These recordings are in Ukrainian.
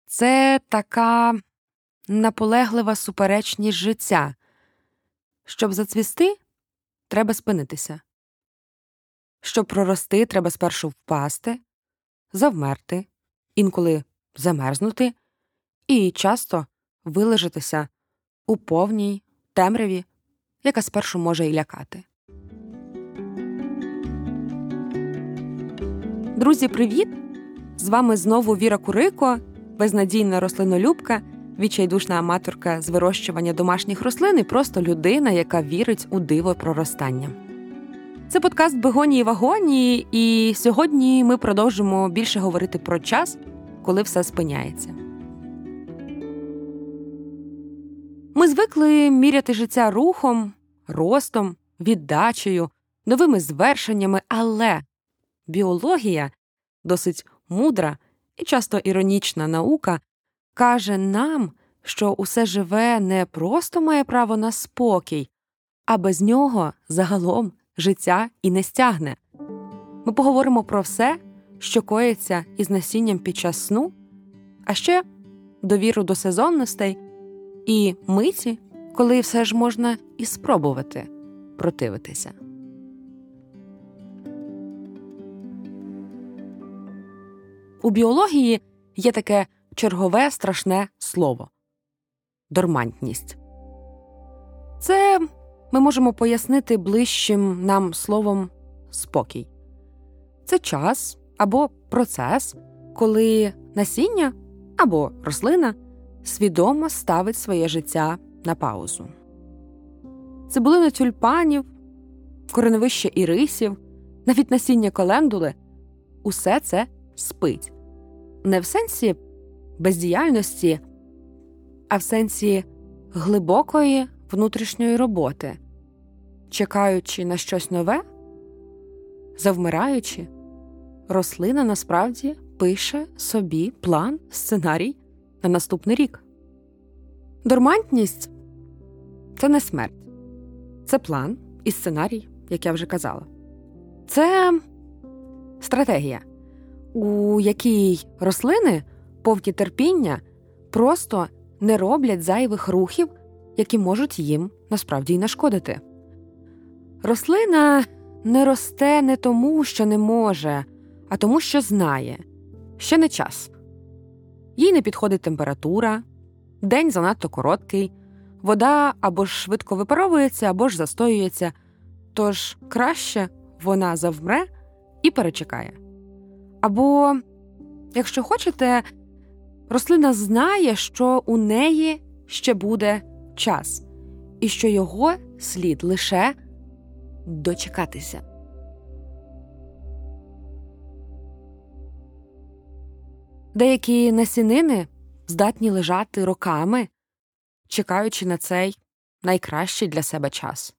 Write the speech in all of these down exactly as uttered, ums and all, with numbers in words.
Це така наполеглива суперечність життя. Щоб зацвісти, треба спинитися. Щоб прорости, треба спершу впасти, завмерти, інколи замерзнути і часто вилежатися у повній темряві, яка спершу може і лякати. Друзі, привіт! З вами знову Віра Курико, безнадійна рослинолюбка, відчайдушна аматорка з вирощування домашніх рослин і просто людина, яка вірить у диво проростання. Це подкаст «Бегонії вагонії», і сьогодні ми продовжимо більше говорити про час, коли все спиняється. Ми звикли міряти життя рухом, ростом, віддачею, новими звершеннями, але біологія, досить мудра і часто іронічна наука, каже нам, що усе живе не просто має право на спокій, а без нього загалом життя і не стягне. Ми поговоримо про все, що коїться із насінням під час сну, а ще довіру до сезонностей і миті, коли все ж можна і спробувати противитися. У біології є таке чергове страшне слово – дормантність. Це ми можемо пояснити ближчим нам словом «спокій». Це час або процес, коли насіння або рослина свідомо ставить своє життя на паузу. Цибулина тюльпанів, кореневище ірисів, навіть насіння календули – усе це спить. Не в сенсі бездіяльності, а в сенсі глибокої внутрішньої роботи, чекаючи на щось нове, завмираючи, рослина насправді пише собі план, сценарій на наступний рік. Дормантність – це не смерть. Це план і сценарій, як я вже казала. Це стратегія, у якій рослини, повні терпіння, просто не роблять зайвих рухів, які можуть їм насправді й нашкодити. Рослина не росте не тому, що не може, а тому, що знає. Ще не час. Їй не підходить температура, день занадто короткий, вода або ж швидко випаровується, або ж застоюється, тож краще вона завмре і перечекає. Або, якщо хочете, рослина знає, що у неї ще буде час, і що його слід лише дочекатися. Деякі насінини здатні лежати роками, чекаючи на цей найкращий для себе час.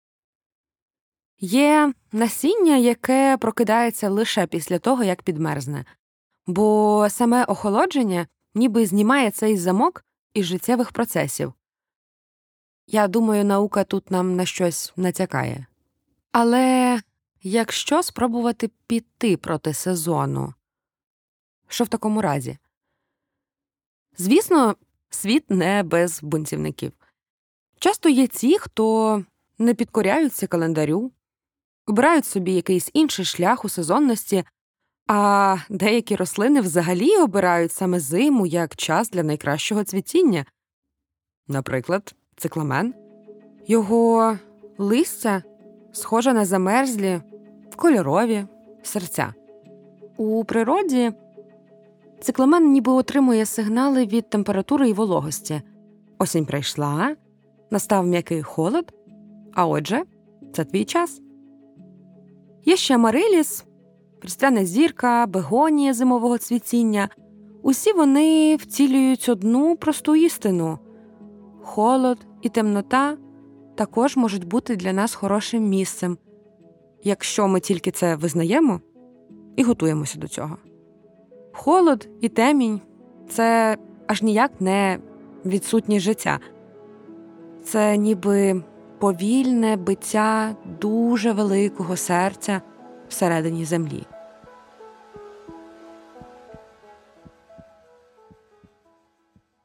Є насіння, яке прокидається лише після того, як підмерзне, бо саме охолодження ніби знімає цей замок із життєвих процесів. Я думаю, наука тут нам на щось натякає. Але якщо спробувати піти проти сезону, що в такому разі? Звісно, світ не без бунтівників. Часто є ті, хто не підкоряються календарю, обирають собі якийсь інший шлях у сезонності, а деякі рослини взагалі обирають саме зиму як час для найкращого цвітіння. Наприклад, цикламен. Його листя схоже на замерзлі, кольорові серця. У природі цикламен ніби отримує сигнали від температури і вологості. Осінь прийшла, настав м'який холод, а отже, це твій час. Є ще амариліс, різдвяна зірка, бегонія зимового цвітіння. Усі вони втілюють одну просту істину. Холод і темнота також можуть бути для нас хорошим місцем, якщо ми тільки це визнаємо і готуємося до цього. Холод і темінь – це аж ніяк не відсутність життя. Це ніби повільне биття дуже великого серця всередині землі.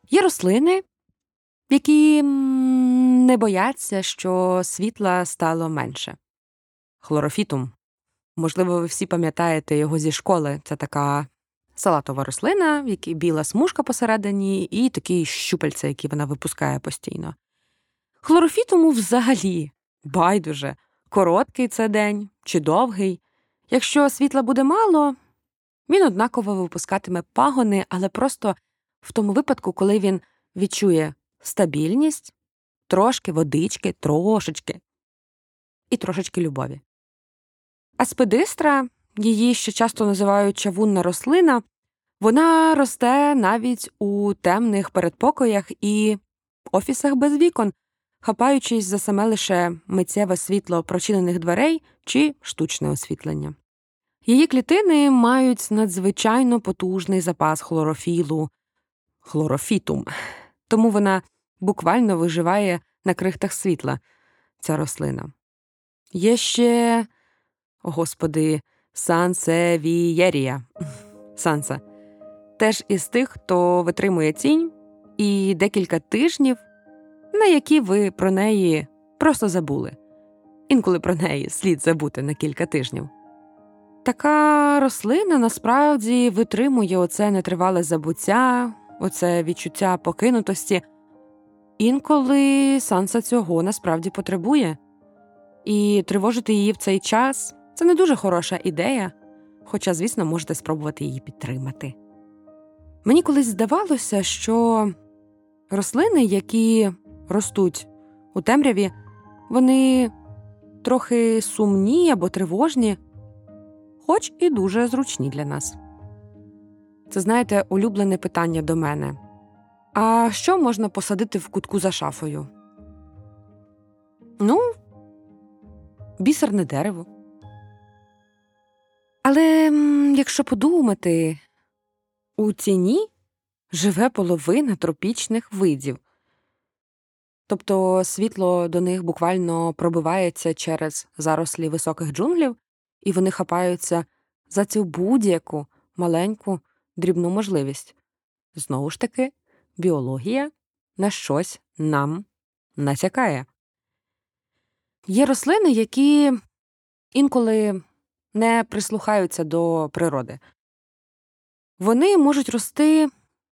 Є рослини, які не бояться, що світла стало менше. Хлорофітум. Можливо, ви всі пам'ятаєте його зі школи. Це така салатова рослина, в якій біла смужка посередині і такі щупальця, які вона випускає постійно. Хлорофітуму взагалі байдуже, короткий це день чи довгий. Якщо світла буде мало, він однаково випускатиме пагони, але просто в тому випадку, коли він відчує стабільність, трошки водички, трошечки, і трошечки любові. Аспидистра, її ще часто називають чавунна рослина, вона росте навіть у темних передпокоях і офісах без вікон, хапаючись за саме лише миттєве світло прочинених дверей чи штучне освітлення. Її клітини мають надзвичайно потужний запас хлорофілу, хлорофітум, тому вона буквально виживає на крихтах світла, ця рослина. Є ще, о господи, сансевієрія, санса, теж із тих, хто витримує тінь, і декілька тижнів, на які ви про неї просто забули. Інколи про неї слід забути на кілька тижнів. Така рослина насправді витримує оце нетривале забуття, оце відчуття покинутості. Інколи санса цього насправді потребує. І тривожити її в цей час – це не дуже хороша ідея, хоча, звісно, можете спробувати її підтримати. Мені колись здавалося, що рослини, які ростуть у темряві, вони трохи сумні або тривожні, хоч і дуже зручні для нас. Це, знаєте, улюблене питання до мене. А що можна посадити в кутку за шафою? Ну, бісерне дерево. Але якщо подумати, у тіні живе половина тропічних видів. Тобто світло до них буквально пробивається через зарослі високих джунглів, і вони хапаються за цю будь-яку маленьку дрібну можливість. Знову ж таки, біологія на щось нам натякає. Є рослини, які інколи не прислухаються до природи. Вони можуть рости,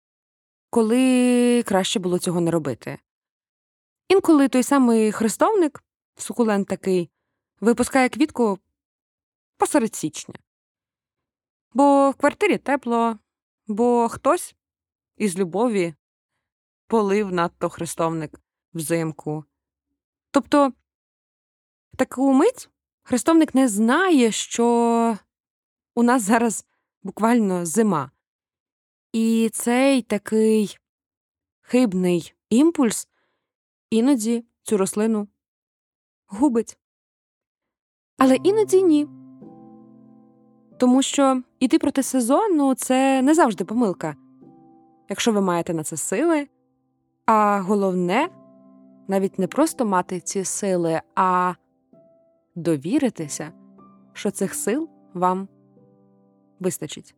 коли краще було цього не робити. Інколи той самий хрестовник, сукулент такий, випускає квітку посеред січня. Бо в квартирі тепло, бо хтось із любові полив надто хрестовник взимку. Тобто, в таку мить хрестовник не знає, що у нас зараз буквально зима. І цей такий хибний імпульс іноді цю рослину губить. Але іноді ні. Тому що іти проти сезону – це не завжди помилка. Якщо ви маєте на це сили, а головне – навіть не просто мати ці сили, а довіритися, що цих сил вам вистачить.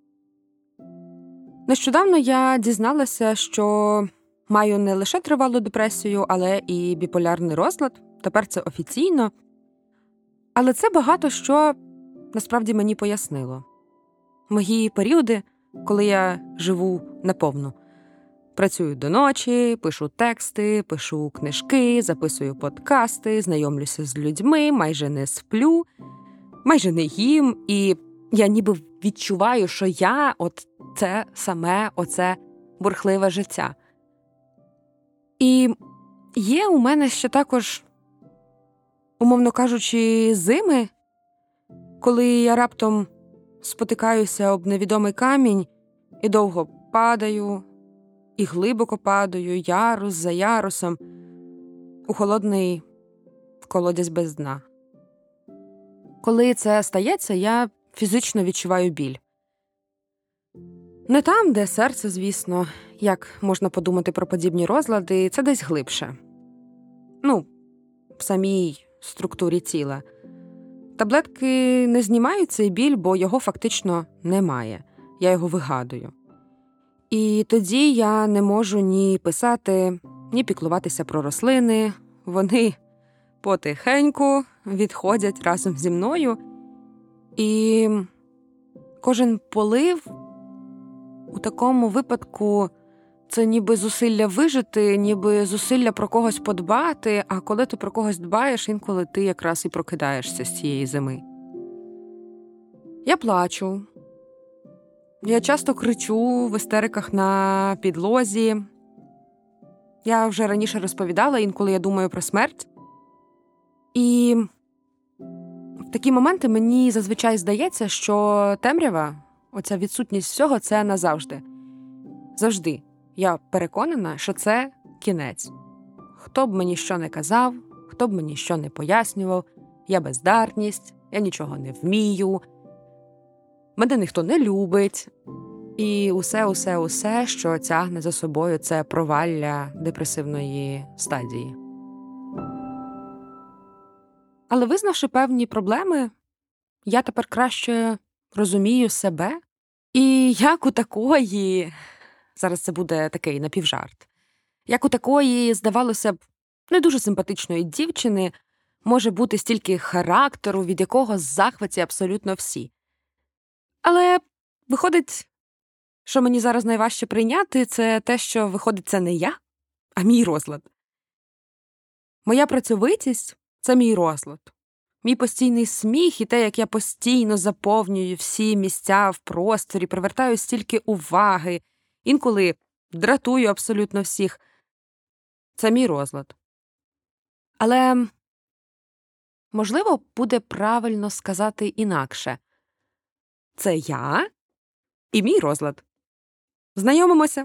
Нещодавно я дізналася, що маю не лише тривалу депресію, але і біполярний розлад. Тепер це офіційно. Але це багато що насправді мені пояснило. Мої періоди, коли я живу наповну. Працюю до ночі, пишу тексти, пишу книжки, записую подкасти, знайомлюся з людьми, майже не сплю, майже не їм. І я ніби відчуваю, що я от це саме оце бурхливе життя. І є у мене ще також, умовно кажучи, зими, коли я раптом спотикаюся об невідомий камінь і довго падаю, і глибоко падаю, ярус за ярусом, у холодний колодязь без дна. Коли це стається, я фізично відчуваю біль. Не там, де серце, звісно, як можна подумати про подібні розлади, це десь глибше. Ну, в самій структурі тіла. Таблетки не знімають цей біль, бо його фактично немає. Я його вигадую. І тоді я не можу ні писати, ні піклуватися про рослини. Вони потихеньку відходять разом зі мною. І кожен полив у такому випадку це ніби зусилля вижити, ніби зусилля про когось подбати, а коли ти про когось дбаєш, інколи ти якраз і прокидаєшся з цієї зими. Я плачу. Я часто кричу в істериках на підлозі. Я вже раніше розповідала, інколи я думаю про смерть. І в такі моменти мені зазвичай здається, що темрява, оця відсутність всього, це назавжди. Завжди. Я переконана, що це кінець. Хто б мені що не казав, хто б мені що не пояснював, я бездарність, я нічого не вмію, мене ніхто не любить. І усе-усе-усе, що тягне за собою це провалля депресивної стадії. Але визнавши певні проблеми, я тепер краще розумію себе. І як у такої, зараз це буде такий напівжарт, як у такої, здавалося б, не дуже симпатичної дівчини може бути стільки характеру, від якого захваті абсолютно всі. Але виходить, що мені зараз найважче прийняти, це те, що виходить це не я, а мій розлад. Моя працьовитість – це мій розлад. Мій постійний сміх і те, як я постійно заповнюю всі місця в просторі, привертаю стільки уваги, інколи дратую абсолютно всіх – це мій розлад. Але, можливо, буде правильно сказати інакше. Це я і мій розлад. Знайомимося.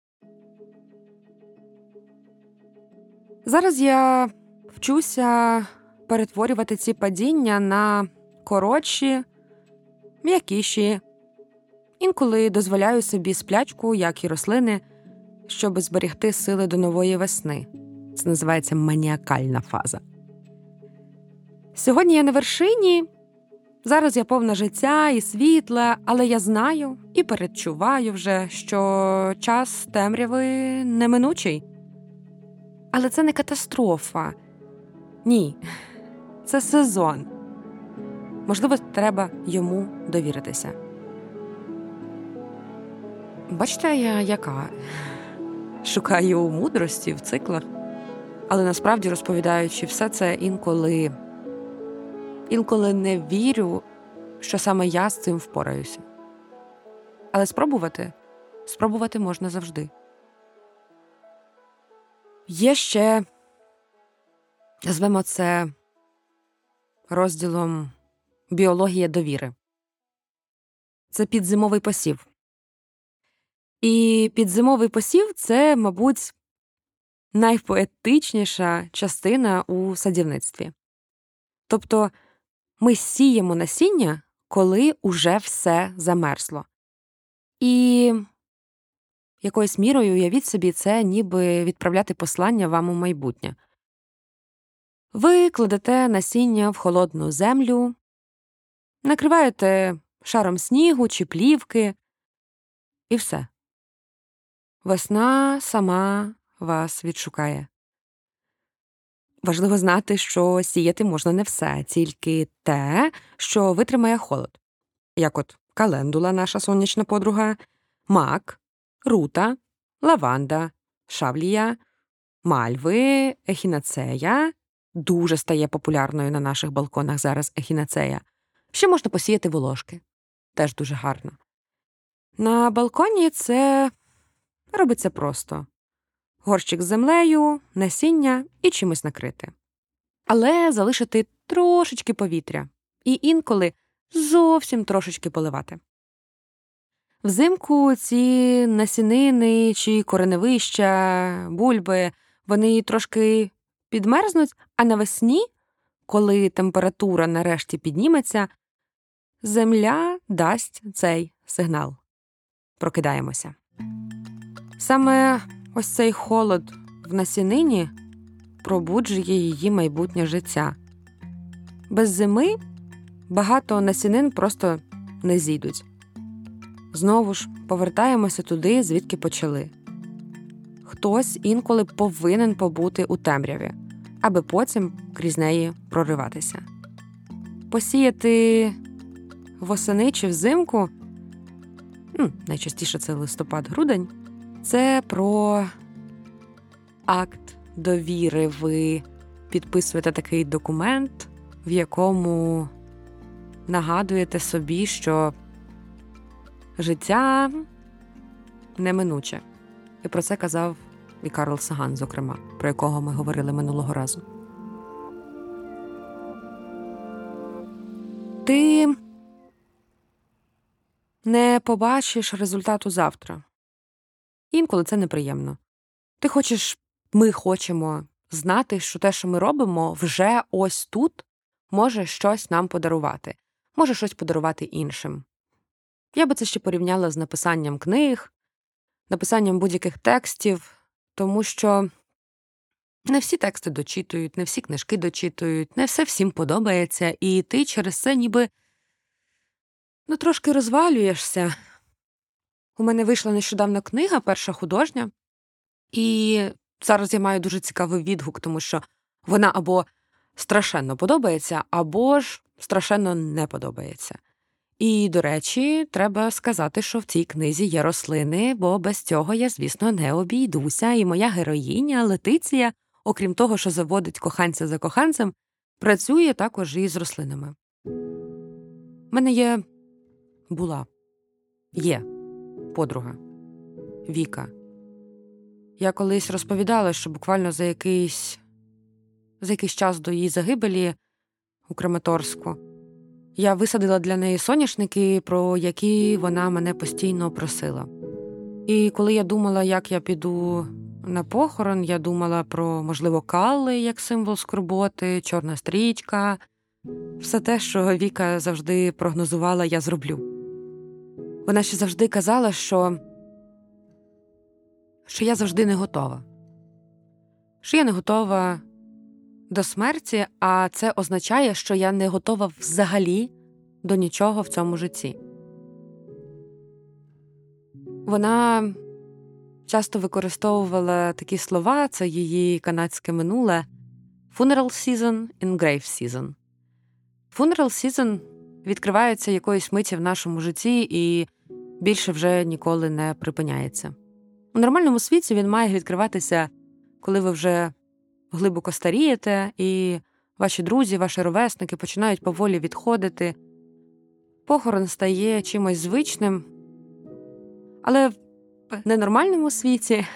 Зараз я вчуся перетворювати ці падіння на коротші, м'якіші. Інколи дозволяю собі сплячку, як і рослини, щоб зберегти сили до нової весни. Це називається маніакальна фаза. Сьогодні я на вершині. Зараз я повна життя і світла, але я знаю і передчуваю вже, що час темряви неминучий. Але це не катастрофа. Ні, це сезон. Можливо, треба йому довіритися. Бачите, я яка? Шукаю мудрості в циклах, але насправді, розповідаючи все це, інколи... Інколи не вірю, що саме я з цим впораюся. Але спробувати, спробувати можна завжди. Є ще, назвемо це розділом біологія довіри. Це підзимовий посів. І підзимовий посів – це, мабуть, найпоетичніша частина у садівництві. Тобто, ми сіємо насіння, коли уже все замерзло. І якоюсь мірою, уявіть собі, це ніби відправляти послання вам у майбутнє. Ви кладете насіння в холодну землю, накриваєте шаром снігу чи плівки, і все. Весна сама вас відшукає. Важливо знати, що сіяти можна не все, тільки те, що витримає холод. Як от календула, наша сонячна подруга, мак, рута, лаванда, шавлія, мальви, ехінацея. Дуже стає популярною на наших балконах зараз ехінацея. Ще можна посіяти волошки. Теж дуже гарно. На балконі це робиться просто. Горщик з землею, насіння і чимось накрити. Але залишити трошечки повітря. І інколи зовсім трошечки поливати. Взимку ці насінини чи кореневища, бульби, вони трошки підмерзнуть, а навесні, коли температура нарешті підніметься, земля дасть цей сигнал. Прокидаємося. Саме ось цей холод в насінині пробуджує її майбутнє життя. Без зими багато насінин просто не зійдуть. Знову ж повертаємося туди, звідки почали. Хтось інколи повинен побути у темряві, аби потім крізь неї прориватися. Посіяти восени чи взимку, ну, найчастіше це листопад-грудень, це про акт довіри. Ви підписуєте такий документ, в якому нагадуєте собі, що життя неминуче. І про це казав і Карл Саган, зокрема, про якого ми говорили минулого разу. Ти не побачиш результату завтра. Інколи це неприємно. Ти хочеш, ми хочемо знати, що те, що ми робимо, вже ось тут може щось нам подарувати. Може щось подарувати іншим. Я би це ще порівняла з написанням книг, написанням будь-яких текстів, тому що не всі тексти дочитують, не всі книжки дочитують, не все всім подобається, і ти через це ніби ну, трошки розвалюєшся. У мене вийшла нещодавно книга, перша художня, і зараз я маю дуже цікавий відгук, тому що вона або страшенно подобається, або ж страшенно не подобається. І, до речі, треба сказати, що в цій книзі є рослини, бо без цього я, звісно, не обійдуся. І моя героїня Летиція, окрім того, що заводить коханця за коханцем, працює також і з рослинами. У мене є, була, є подруга Віка. Я колись розповідала, що буквально за якийсь, за якийсь час до її загибелі у Краматорську я висадила для неї соняшники, про які вона мене постійно просила. І коли я думала, як я піду на похорон, я думала про, можливо, калли як символ скорботи, чорна стрічка. Все те, що Віка завжди прогнозувала, я зроблю. Вона ще завжди казала, що, що я завжди не готова. Що я не готова до смерті, а це означає, що я не готова взагалі до нічого в цьому житті. Вона часто використовувала такі слова, це її канадське минуле, funeral season and grave season. Funeral season відкривається якоїсь миті в нашому житті і більше вже ніколи не припиняється. У нормальному світі він має відкриватися, коли ви вже глибоко старієте, і ваші друзі, ваші ровесники починають поволі відходити. Похорон стає чимось звичним. Але в ненормальному світі,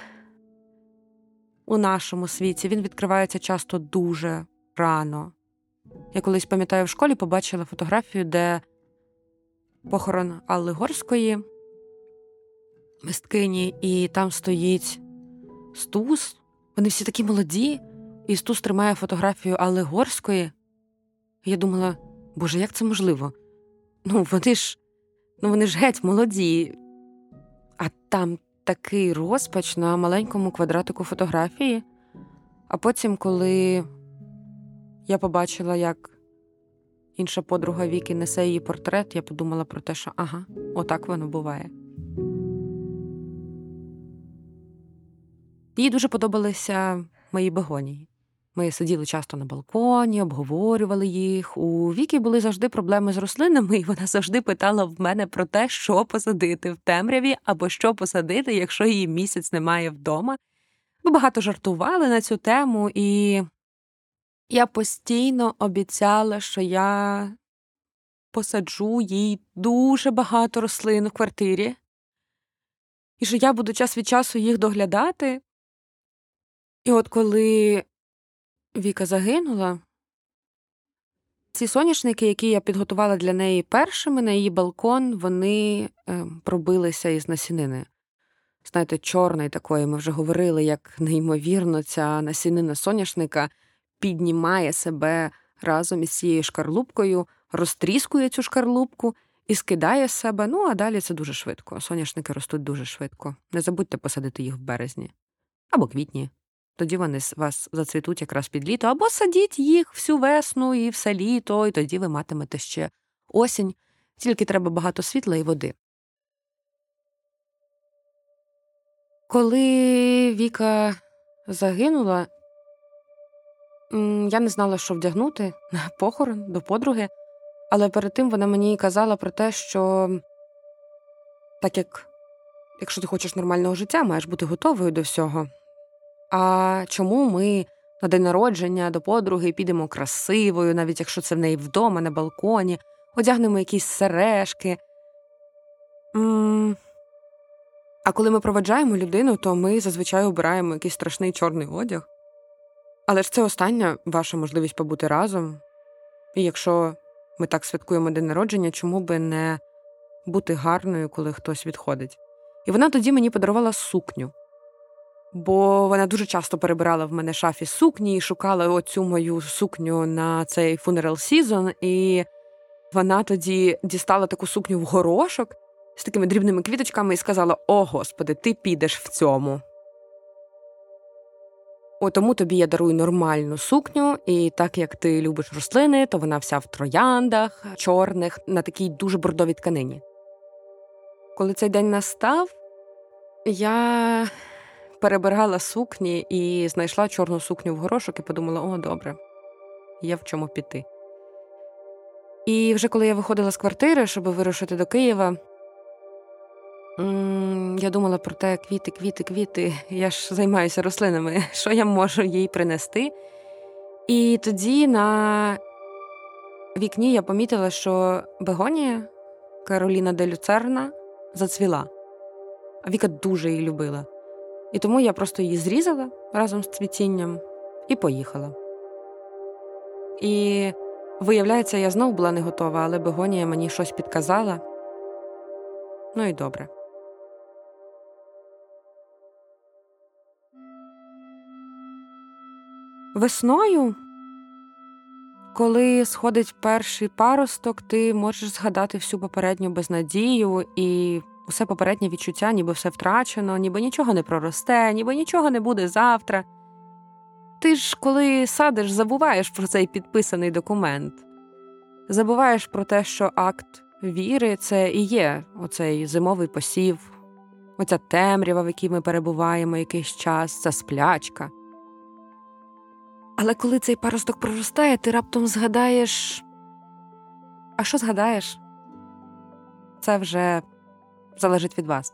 у нашому світі, він відкривається часто дуже рано. Я колись, пам'ятаю, в школі побачила фотографію, де похорон Алли Горської, мисткині, і там стоїть Стус. Вони всі такі молоді, і Стус тримає фотографію Алли Горської. І я думала, боже, як це можливо? Ну, вони ж, ну, вони ж геть молоді. А там такий розпач на маленькому квадратику фотографії. А потім, коли я побачила, як інша подруга Віки несе її портрет, я подумала про те, що ага, отак воно буває. Їй дуже подобалися мої бегонії. Ми сиділи часто на балконі, обговорювали їх. У Віки були завжди проблеми з рослинами, і вона завжди питала в мене про те, що посадити в темряві, або що посадити, якщо її місяць немає вдома. Ми багато жартували на цю тему, і я постійно обіцяла, що я посаджу їй дуже багато рослин у квартирі, і що я буду час від часу їх доглядати. І от коли Віка загинула, ці соняшники, які я підготувала для неї першими на її балкон, вони е, пробилися із насінини. Знаєте, чорної такої, ми вже говорили, як неймовірно ця насінина соняшника піднімає себе разом із цією шкарлупкою, розтріскує цю шкарлупку і скидає з себе. Ну, а далі це дуже швидко. Соняшники ростуть дуже швидко. Не забудьте посадити їх в березні. Або квітні. Тоді вони вас зацвітуть якраз під літо. Або садіть їх всю весну і все літо, і тоді ви матимете ще осінь. Тільки треба багато світла і води. Коли Віка загинула, я не знала, що вдягнути на похорон до подруги, але перед тим вона мені казала про те, що так як, якщо ти хочеш нормального життя, маєш бути готовою до всього. А чому ми на день народження до подруги підемо красивою, навіть якщо це в неї вдома, на балконі, одягнемо якісь сережки. М- А коли ми проведжаємо людину, то ми зазвичай обираємо якийсь страшний чорний одяг. Але ж це остання ваша можливість побути разом. І якщо ми так святкуємо день народження, чому би не бути гарною, коли хтось відходить? І вона тоді мені подарувала сукню. Бо вона дуже часто перебирала в мене шафі сукні і шукала оцю мою сукню на цей funeral season. І вона тоді дістала таку сукню в горошок з такими дрібними квіточками і сказала: «О, Господи, ти підеш в цьому. О, тому тобі я дарую нормальну сукню, і так як ти любиш рослини, то вона вся в трояндах, чорних, на такій дуже бордовій тканині». Коли цей день настав, я перебирала сукні і знайшла чорну сукню в горошок і подумала: «О, добре, є в чому піти». І вже коли я виходила з квартири, щоб вирушити до Києва, я думала про те: квіти, квіти, квіти, я ж займаюся рослинами, що я можу їй принести? І тоді на вікні я помітила, що бегонія Кароліна де Люцерна зацвіла. А Віка дуже її любила. І тому я просто її зрізала разом з цвітінням і поїхала. І виявляється, я знов була не готова, але бегонія мені щось підказала. Ну і добре. Весною, коли сходить перший паросток, ти можеш згадати всю попередню безнадію і усе попереднє відчуття, ніби все втрачено, ніби нічого не проросте, ніби нічого не буде завтра. Ти ж, коли садиш, забуваєш про цей підписаний документ. Забуваєш про те, що акт віри – це і є оцей зимовий посів, оця темрява, в якій ми перебуваємо якийсь час, ця сплячка. Але коли цей паросток проростає, ти раптом згадаєш... А що згадаєш? Це вже залежить від вас.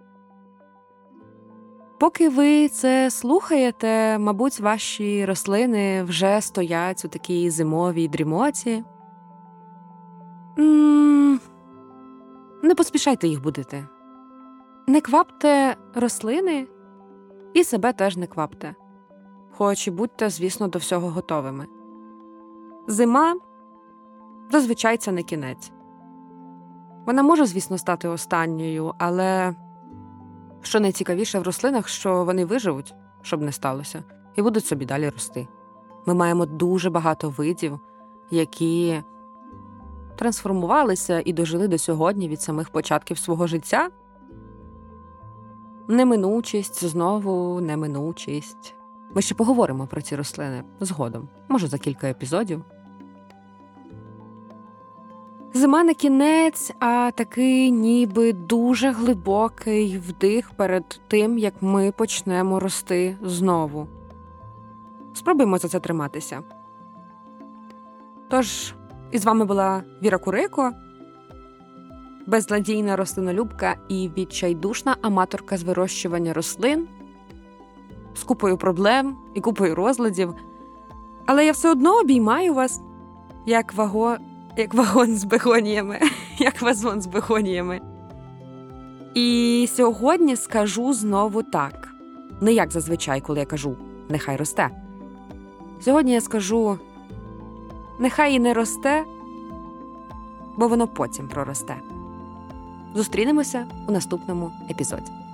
Поки ви це слухаєте, мабуть, ваші рослини вже стоять у такій зимовій дрімоті. М-м- Не поспішайте їх будити. Не квапте рослини і себе теж не квапте. Хоч і будьте, звісно, до всього готовими. Зима зазвичай це не кінець. Вона може, звісно, стати останньою, але що найцікавіше в рослинах, що вони виживуть, щоб не сталося, і будуть собі далі рости. Ми маємо дуже багато видів, які трансформувалися і дожили до сьогодні від самих початків свого життя. Неминучість, знову неминучість. Ми ще поговоримо про ці рослини згодом, може за кілька епізодів. Зима не кінець, а такий ніби дуже глибокий вдих перед тим, як ми почнемо рости знову. Спробуємо за це триматися. Тож, із вами була Віра Курико, безнадійна рослинолюбка і відчайдушна аматорка з вирощування рослин, з купою проблем і купою розладів. Але я все одно обіймаю вас, як ваго... як вагон з бегоніями, як вазон з бегоніями. І сьогодні скажу знову так. Не як зазвичай, коли я кажу «нехай росте». Сьогодні я скажу «нехай і не росте, бо воно потім проросте». Зустрінемося у наступному епізоді.